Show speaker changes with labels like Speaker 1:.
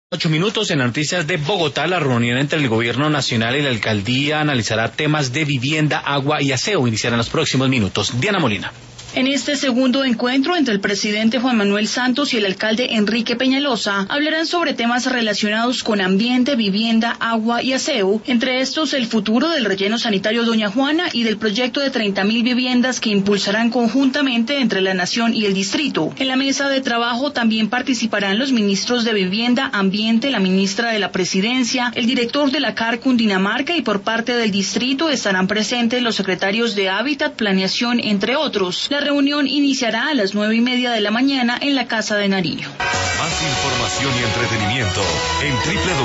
Speaker 1: 8 minutos en Noticias de Bogotá. La reunión entre el Gobierno Nacional y la Alcaldía analizará temas de vivienda, agua y aseo. Iniciará en los próximos minutos. Diana Molina.
Speaker 2: En este segundo encuentro entre el presidente Juan Manuel Santos y el alcalde Enrique Peñalosa hablarán sobre temas relacionados con ambiente, vivienda, agua y aseo, entre estos el futuro del relleno sanitario Doña Juana y del proyecto de 30.000 viviendas que impulsarán conjuntamente entre la Nación y el distrito. En la mesa de trabajo también participarán los ministros de Vivienda, Ambiente, la ministra de la Presidencia, el director de la CAR Cundinamarca y por parte del distrito estarán presentes los secretarios de Hábitat, Planeación, entre otros. La reunión iniciará a las 9:30 de la mañana en la Casa de Nariño.
Speaker 3: Más información y entretenimiento en